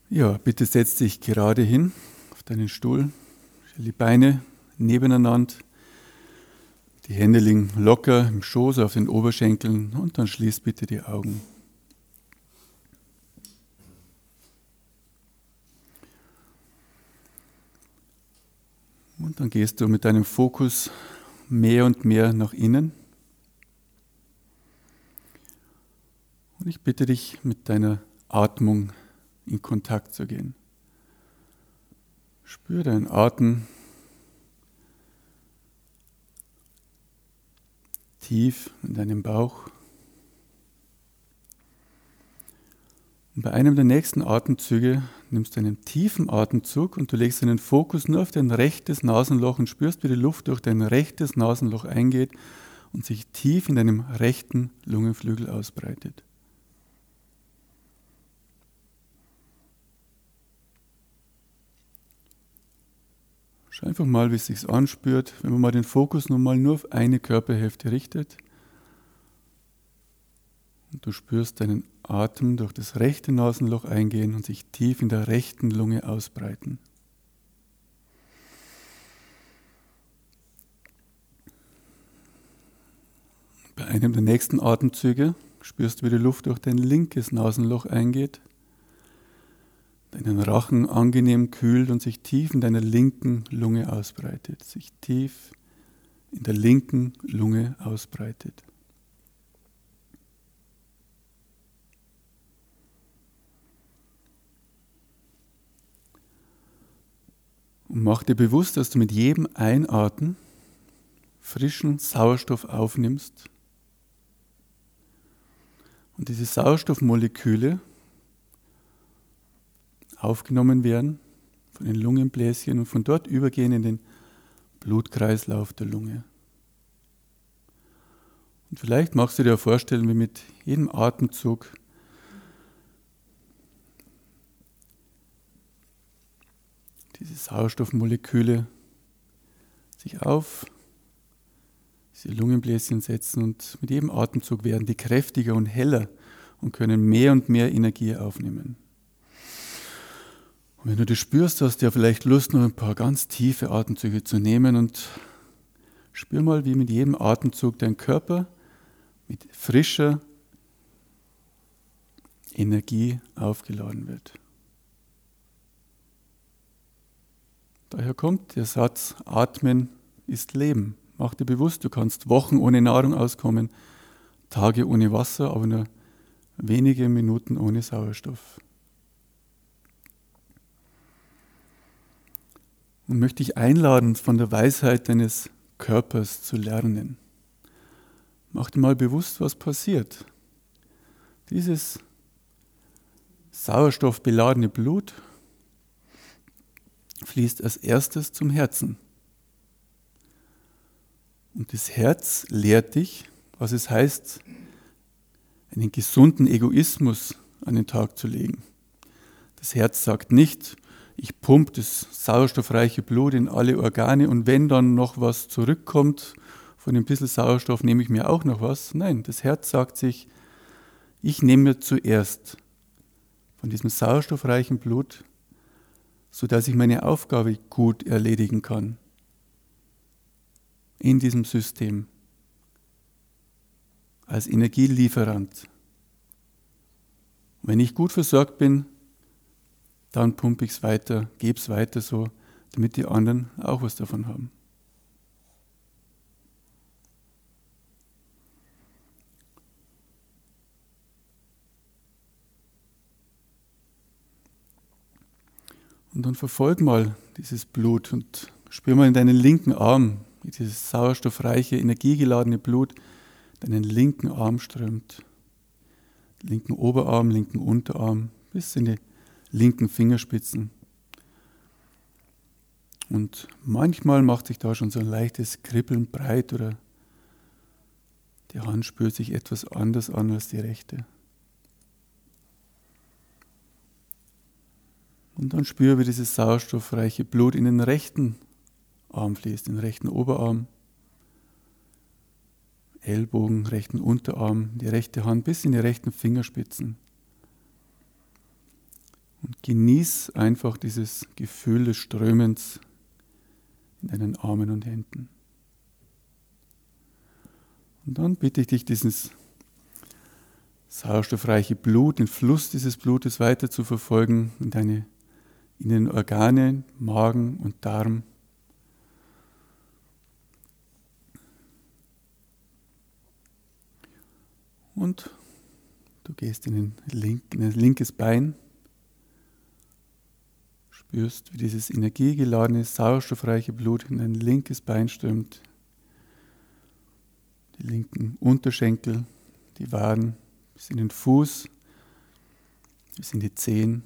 Ja, bitte setz dich gerade hin auf deinen Stuhl. Stell die Beine nebeneinander. Die Hände liegen locker im Schoß auf den Oberschenkeln und dann schließ bitte die Augen. Und dann gehst du mit deinem Fokus mehr und mehr nach innen. Und ich bitte dich, mit deiner Atmung in Kontakt zu gehen. Spür deinen Atem tief in deinem Bauch. Und bei einem der nächsten Atemzüge nimmst du einen tiefen Atemzug und du legst deinen Fokus nur auf dein rechtes Nasenloch und spürst, wie die Luft durch dein rechtes Nasenloch eingeht und sich tief in deinem rechten Lungenflügel ausbreitet. Schau einfach mal, wie es sich anspürt, wenn man mal den Fokus nur auf eine Körperhälfte richtet. Und du spürst deinen Atem durch das rechte Nasenloch eingehen und sich tief in der rechten Lunge ausbreiten. Bei einem der nächsten Atemzüge spürst du, wie die Luft durch dein linkes Nasenloch eingeht, deinen Rachen angenehm kühlt und sich tief in deiner linken Lunge ausbreitet, sich tief in der linken Lunge ausbreitet. Und mach dir bewusst, dass du mit jedem Einatmen frischen Sauerstoff aufnimmst und diese Sauerstoffmoleküle aufgenommen werden von den Lungenbläschen und von dort übergehen in den Blutkreislauf der Lunge. Und vielleicht magst du dir vorstellen, wie mit jedem Atemzug diese Sauerstoffmoleküle sich auf diese Lungenbläschen setzen und mit jedem Atemzug werden die kräftiger und heller und können mehr und mehr Energie aufnehmen. Und wenn du das spürst, hast du ja vielleicht Lust, noch ein paar ganz tiefe Atemzüge zu nehmen und spür mal, wie mit jedem Atemzug dein Körper mit frischer Energie aufgeladen wird. Daher kommt der Satz, Atmen ist Leben. Mach dir bewusst, du kannst Wochen ohne Nahrung auskommen, Tage ohne Wasser, aber nur wenige Minuten ohne Sauerstoff. Und möchte ich einladen, von der Weisheit deines Körpers zu lernen. Mach dir mal bewusst, was passiert. Dieses sauerstoffbeladene Blut fließt als erstes zum Herzen. Und das Herz lehrt dich, was es heißt, einen gesunden Egoismus an den Tag zu legen. Das Herz sagt nicht, ich pumpe das sauerstoffreiche Blut in alle Organe und wenn dann noch was zurückkommt von ein bisschen Sauerstoff, nehme ich mir auch noch was. Nein, das Herz sagt sich, ich nehme mir zuerst von diesem sauerstoffreichen Blut, sodass ich meine Aufgabe gut erledigen kann in diesem System als Energielieferant. Wenn ich gut versorgt bin, dann pumpe ich es weiter, gebe es weiter so, damit die anderen auch was davon haben. Und dann verfolg mal dieses Blut und spür mal in deinen linken Arm, wie dieses sauerstoffreiche, energiegeladene Blut deinen linken Arm strömt. Linken Oberarm, linken Unterarm, bis in die linken Fingerspitzen. Und manchmal macht sich da schon so ein leichtes Kribbeln breit oder die Hand spürt sich etwas anders an als die rechte. Und dann spüre, wie dieses sauerstoffreiche Blut in den rechten Arm fließt, in den rechten Oberarm, Ellbogen, rechten Unterarm, die rechte Hand bis in die rechten Fingerspitzen. Und genieß einfach dieses Gefühl des Strömens in deinen Armen und Händen. Und dann bitte ich dich, dieses sauerstoffreiche Blut, den Fluss dieses Blutes weiter zu verfolgen in deine inneren Organe, Magen und Darm. Und du gehst in ein linkes Bein, spürst, wie dieses energiegeladene, sauerstoffreiche Blut in dein linkes Bein strömt, die linken Unterschenkel, die Waden, bis in den Fuß, bis in die Zehen.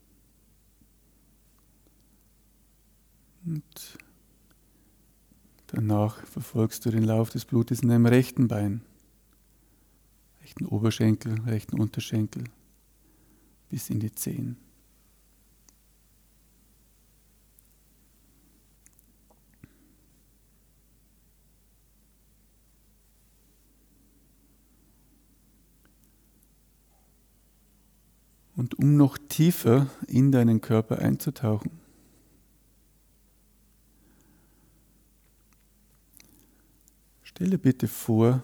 Und danach verfolgst du den Lauf des Blutes in deinem rechten Bein, rechten Oberschenkel, rechten Unterschenkel, bis in die Zehen. Und um noch tiefer in deinen Körper einzutauchen, stelle bitte vor,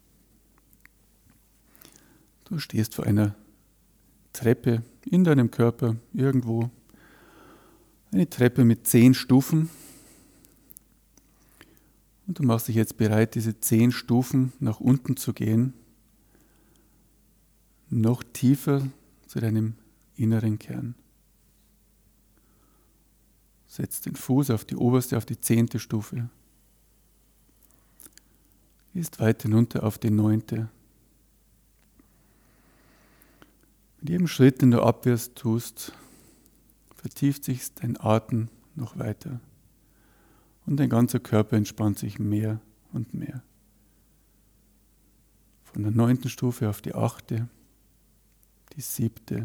du stehst vor einer Treppe in deinem Körper irgendwo, eine Treppe mit 10 Stufen, und du machst dich jetzt bereit, diese 10 Stufen nach unten zu gehen, noch tiefer zu deinem inneren Kern. Setz den Fuß auf die oberste, auf die 10. Stufe. Gehst weit hinunter auf die 9. Mit jedem Schritt, den du abwärts tust, vertieft sich dein Atem noch weiter. Und dein ganzer Körper entspannt sich mehr und mehr. Von der 9. Stufe auf die 8., die 7.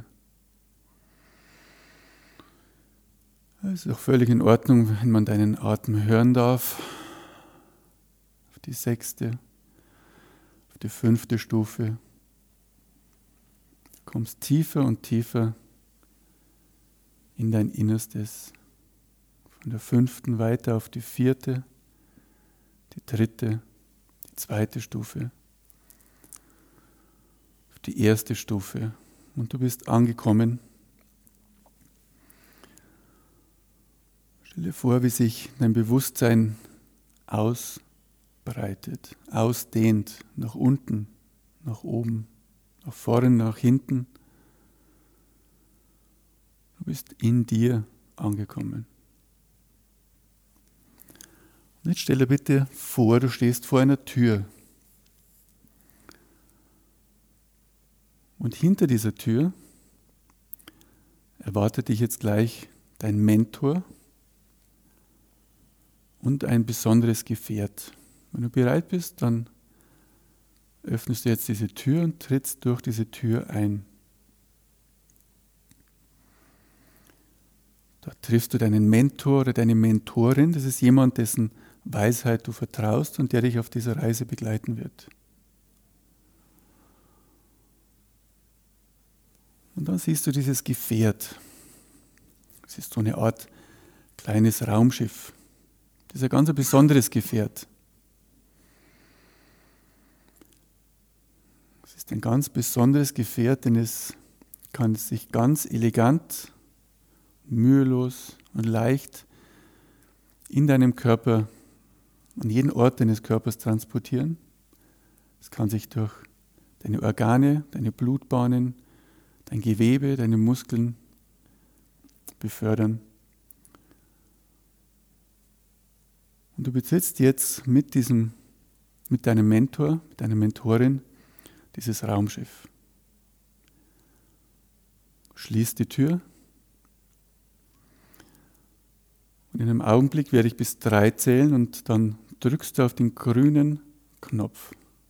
Es ist auch völlig in Ordnung, wenn man deinen Atem hören darf. Auf die 6., auf die 5. Stufe. Du kommst tiefer und tiefer in dein Innerstes. Von der 5. weiter auf die 4., die 3., die 2. Stufe, auf die 1. Stufe. Und du bist angekommen. Stell dir vor, wie sich dein Bewusstsein ausbreitet, ausdehnt, nach unten, nach oben, nach vorne, nach hinten. Du bist in dir angekommen. Und jetzt stell dir bitte vor, du stehst vor einer Tür. Und hinter dieser Tür erwartet dich jetzt gleich dein Mentor und ein besonderes Gefährt. Wenn du bereit bist, dann öffnest du jetzt diese Tür und trittst durch diese Tür ein. Da triffst du deinen Mentor oder deine Mentorin. Das ist jemand, dessen Weisheit du vertraust und der dich auf dieser Reise begleiten wird. Und dann siehst du dieses Gefährt. Es ist so eine Art kleines Raumschiff. Das ist ein ganz besonderes Gefährt. Es ist ein ganz besonderes Gefährt, denn es kann sich ganz elegant, mühelos und leicht in deinem Körper, an jeden Ort deines Körpers transportieren. Es kann sich durch deine Organe, deine Blutbahnen, dein Gewebe, deine Muskeln befördern. Und du besitzt jetzt mit deinem Mentor, mit deiner Mentorin dieses Raumschiff. Schließ die Tür. Und in einem Augenblick werde ich bis 3 zählen und dann drückst du auf den grünen Knopf.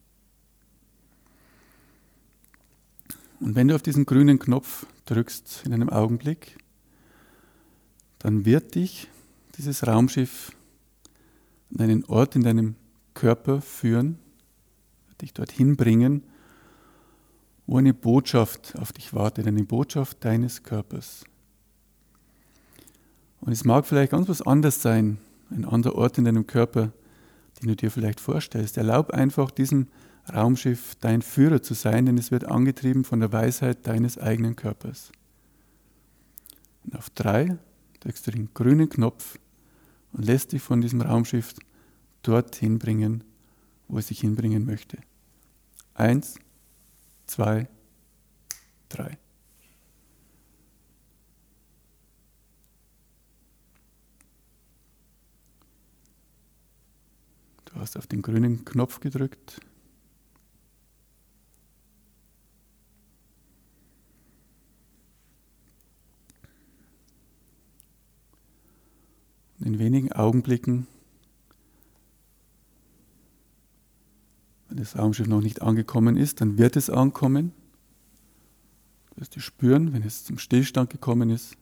Und wenn du auf diesen grünen Knopf drückst in einem Augenblick, dann wird dich dieses Raumschiff an einen Ort in deinem Körper führen, wird dich dorthin bringen, wo eine Botschaft auf dich wartet, eine Botschaft deines Körpers. Und es mag vielleicht ganz was anderes sein, ein anderer Ort in deinem Körper, den du dir vielleicht vorstellst. Erlaub einfach diesem Raumschiff dein Führer zu sein, denn es wird angetrieben von der Weisheit deines eigenen Körpers. Und auf 3 drückst du den grünen Knopf und lässt dich von diesem Raumschiff dorthin bringen, wo es sich hinbringen möchte. 1, 2, 3. Du hast auf den grünen Knopf gedrückt. In wenigen Augenblicken, wenn das Raumschiff noch nicht angekommen ist, dann wird es ankommen. Du wirst es spüren, wenn es zum Stillstand gekommen ist.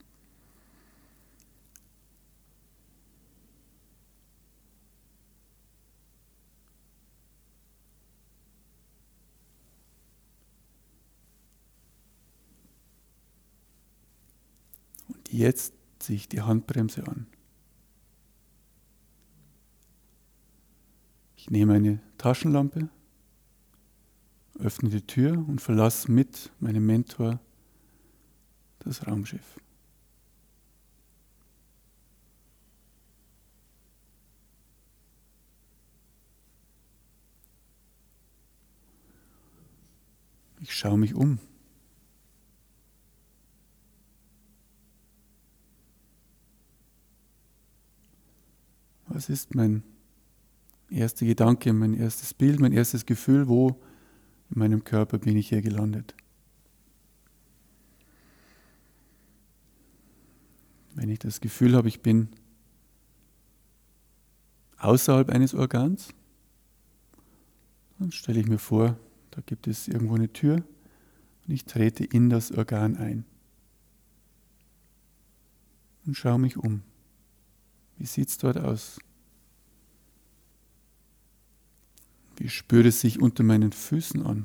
Und jetzt ziehe ich die Handbremse an. Ich nehme eine Taschenlampe, öffne die Tür und verlasse mit meinem Mentor das Raumschiff. Ich schaue mich um. Was ist mein erster Gedanke, mein erstes Bild, mein erstes Gefühl? Wo in meinem Körper bin ich hier gelandet? Wenn ich das Gefühl habe, ich bin außerhalb eines Organs, dann stelle ich mir vor, da gibt es irgendwo eine Tür und ich trete in das Organ ein und schaue mich um. Wie sieht es dort aus? Wie spürt es sich unter meinen Füßen an?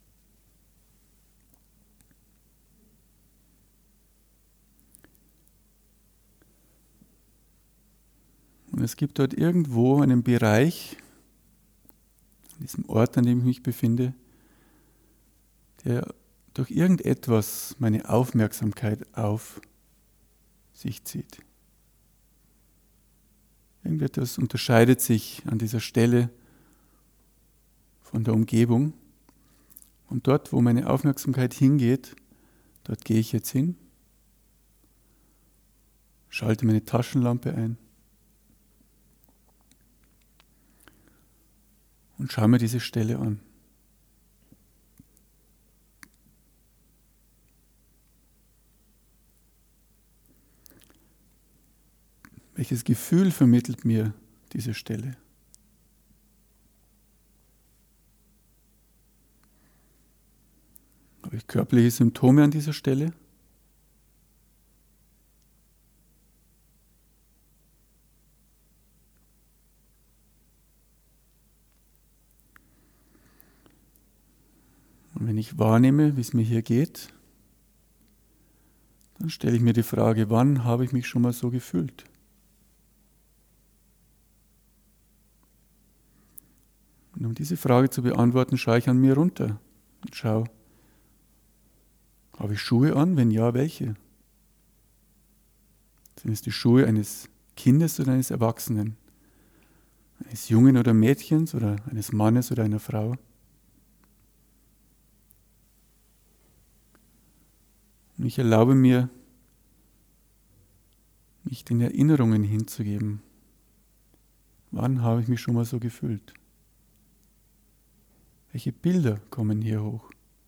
Und es gibt dort irgendwo einen Bereich, an diesem Ort, an dem ich mich befinde, der durch irgendetwas meine Aufmerksamkeit auf sich zieht. Irgendetwas unterscheidet sich an dieser Stelle von der Umgebung. Und dort, wo meine Aufmerksamkeit hingeht, dort gehe ich jetzt hin, schalte meine Taschenlampe ein und schaue mir diese Stelle an. Welches Gefühl vermittelt mir diese Stelle? Habe ich körperliche Symptome an dieser Stelle? Und wenn ich wahrnehme, wie es mir hier geht, dann stelle ich mir die Frage, wann habe ich mich schon mal so gefühlt? Und um diese Frage zu beantworten, schaue ich an mir runter und schaue, habe ich Schuhe an? Wenn ja, welche? Sind es die Schuhe eines Kindes oder eines Erwachsenen? Eines Jungen oder Mädchens oder eines Mannes oder einer Frau? Und ich erlaube mir, mich den Erinnerungen hinzugeben. Wann habe ich mich schon mal so gefühlt? Welche Bilder kommen hier hoch?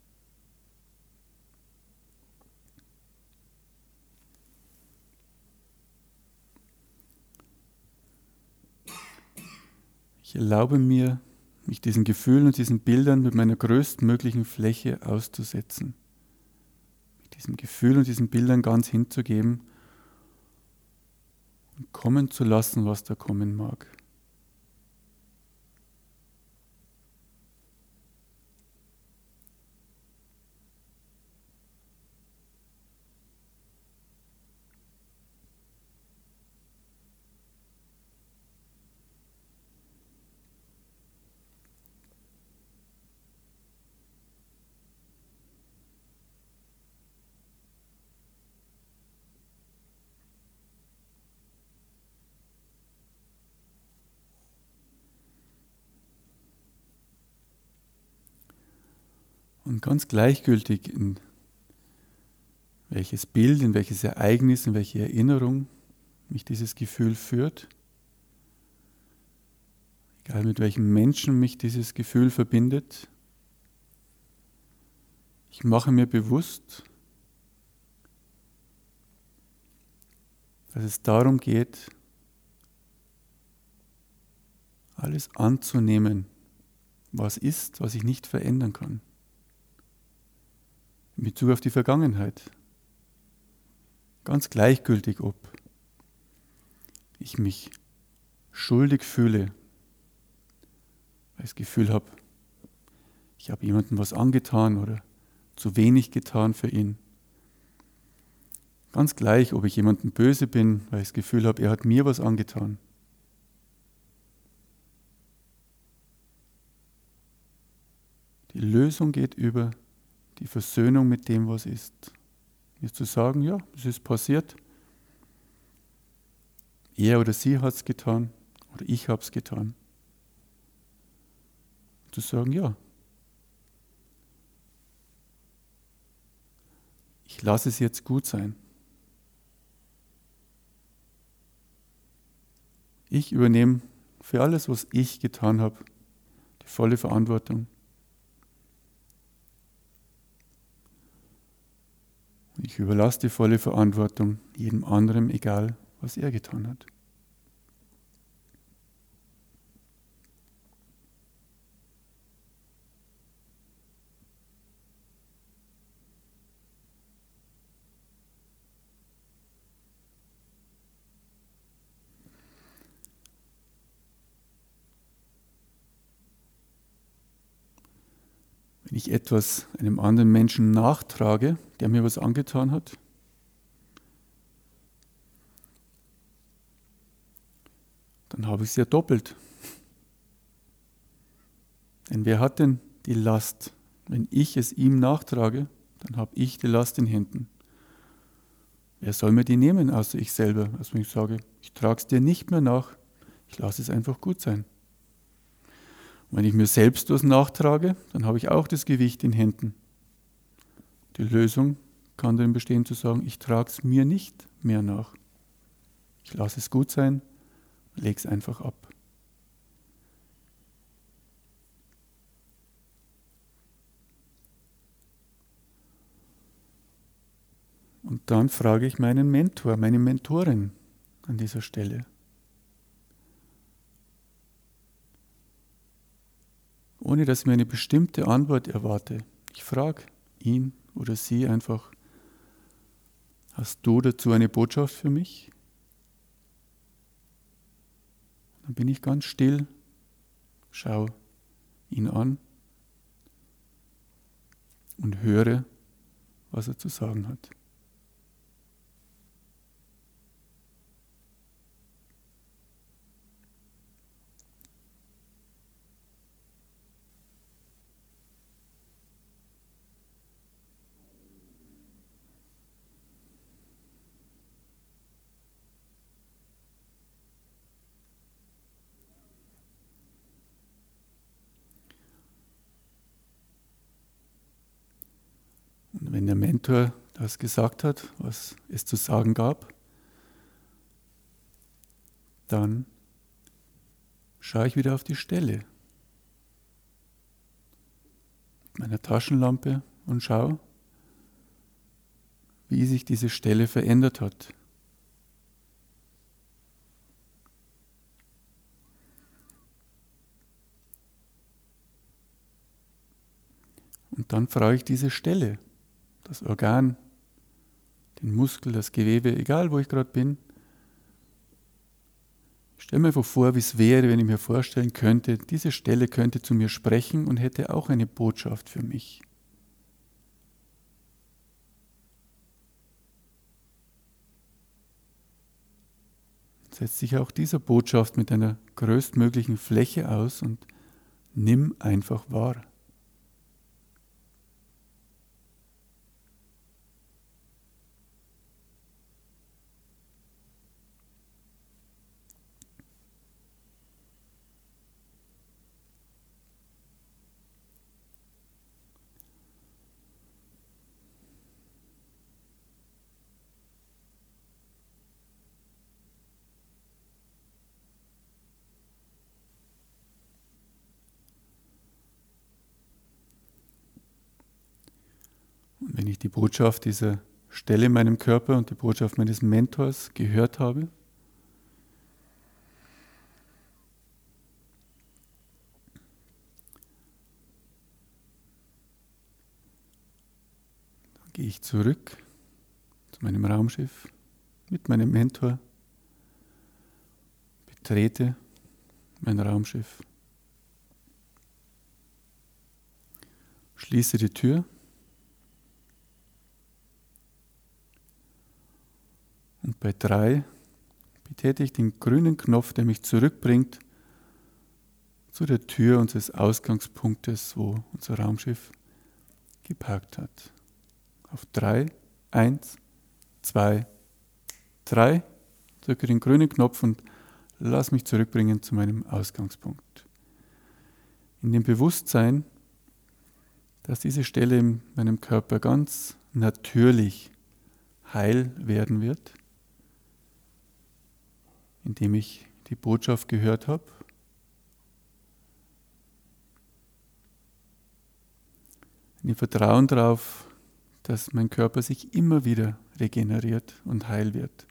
Ich erlaube mir, mich diesen Gefühlen und diesen Bildern mit meiner größtmöglichen Fläche auszusetzen. Mich diesem Gefühl und diesen Bildern ganz hinzugeben und kommen zu lassen, was da kommen mag. Und ganz gleichgültig, in welches Bild, in welches Ereignis, in welche Erinnerung mich dieses Gefühl führt, egal mit welchem Menschen mich dieses Gefühl verbindet, ich mache mir bewusst, dass es darum geht, alles anzunehmen, was ist, was ich nicht verändern kann. In Bezug auf die Vergangenheit. Ganz gleichgültig, ob ich mich schuldig fühle, weil ich das Gefühl habe, ich habe jemandem was angetan oder zu wenig getan für ihn. Ganz gleich, ob ich jemandem böse bin, weil ich das Gefühl habe, er hat mir was angetan. Die Lösung geht über die Versöhnung mit dem, was ist. Mir zu sagen, ja, es ist passiert. Er oder sie hat es getan oder ich habe es getan. Und zu sagen, ja, ich lasse es jetzt gut sein. Ich übernehme für alles, was ich getan habe, die volle Verantwortung. Ich überlasse die volle Verantwortung jedem anderen, egal was er getan hat. Wenn ich etwas einem anderen Menschen nachtrage, der mir was angetan hat, dann habe ich es ja doppelt. Denn wer hat denn die Last? Wenn ich es ihm nachtrage, dann habe ich die Last in Händen. Wer soll mir die nehmen, außer ich selber? Also wenn ich sage, ich trage es dir nicht mehr nach, ich lasse es einfach gut sein. Und wenn ich mir selbst was nachtrage, dann habe ich auch das Gewicht in Händen. Die Lösung kann darin bestehen zu sagen, ich trage es mir nicht mehr nach. Ich lasse es gut sein, lege es einfach ab. Und dann frage ich meinen Mentor, meine Mentorin an dieser Stelle. Ohne dass ich mir eine bestimmte Antwort erwarte. Ich frage ihn oder sie einfach, hast du dazu eine Botschaft für mich? Dann bin ich ganz still, schaue ihn an und höre, was er zu sagen hat. Und wenn der Mentor das gesagt hat, was es zu sagen gab, dann schaue ich wieder auf die Stelle mit meiner Taschenlampe und schaue, wie sich diese Stelle verändert hat. Und dann frage ich diese Stelle, das Organ, den Muskel, das Gewebe, egal wo ich gerade bin. Ich stelle mir einfach vor, wie es wäre, wenn ich mir vorstellen könnte, diese Stelle könnte zu mir sprechen und hätte auch eine Botschaft für mich. Setz dich auch dieser Botschaft mit einer größtmöglichen Fläche aus und nimm einfach wahr. wenn ich die Botschaft dieser Stelle in meinem Körper und die Botschaft meines Mentors gehört habe, dann gehe ich zurück zu meinem Raumschiff mit meinem Mentor, betrete mein Raumschiff, schließe die Tür und bei 3 betätige ich den grünen Knopf, der mich zurückbringt zu der Tür unseres Ausgangspunktes, wo unser Raumschiff geparkt hat. Auf 3, 1, 2, 3, drücke den grünen Knopf und lass mich zurückbringen zu meinem Ausgangspunkt. In dem Bewusstsein, dass diese Stelle in meinem Körper ganz natürlich heil werden wird, indem ich die Botschaft gehört habe. In dem Vertrauen darauf, dass mein Körper sich immer wieder regeneriert und heil wird.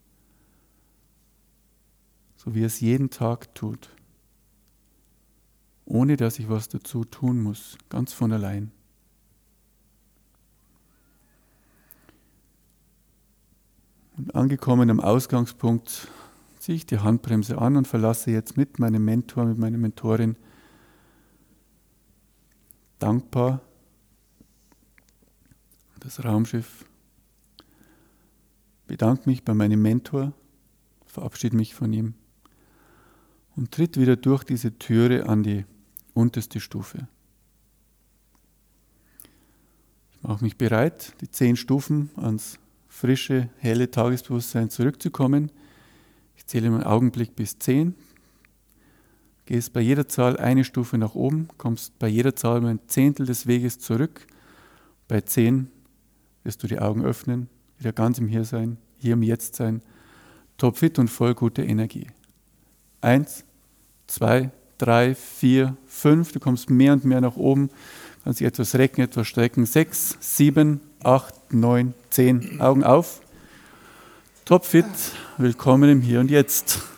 So wie es jeden Tag tut. Ohne dass ich was dazu tun muss, ganz von allein. Und angekommen am Ausgangspunkt ziehe ich die Handbremse an und verlasse jetzt mit meinem Mentor, mit meiner Mentorin dankbar das Raumschiff, bedanke mich bei meinem Mentor, verabschiede mich von ihm und tritt wieder durch diese Türe an die unterste Stufe. Ich mache mich bereit, die 10 Stufen ans frische, helle Tagesbewusstsein zurückzukommen. Ich zähle einen Augenblick bis 10, gehst bei jeder Zahl eine Stufe nach oben, kommst bei jeder Zahl um 1/10 des Weges zurück. Bei 10 wirst du die Augen öffnen, wieder ganz im Hier sein, hier im Jetzt sein, topfit und voll guter Energie. 1, 2, 3, 4, 5, du kommst mehr und mehr nach oben, kannst dich etwas recken, etwas strecken. 6, 7, 8, 9, 10, Augen auf. Topfit, willkommen im Hier und Jetzt.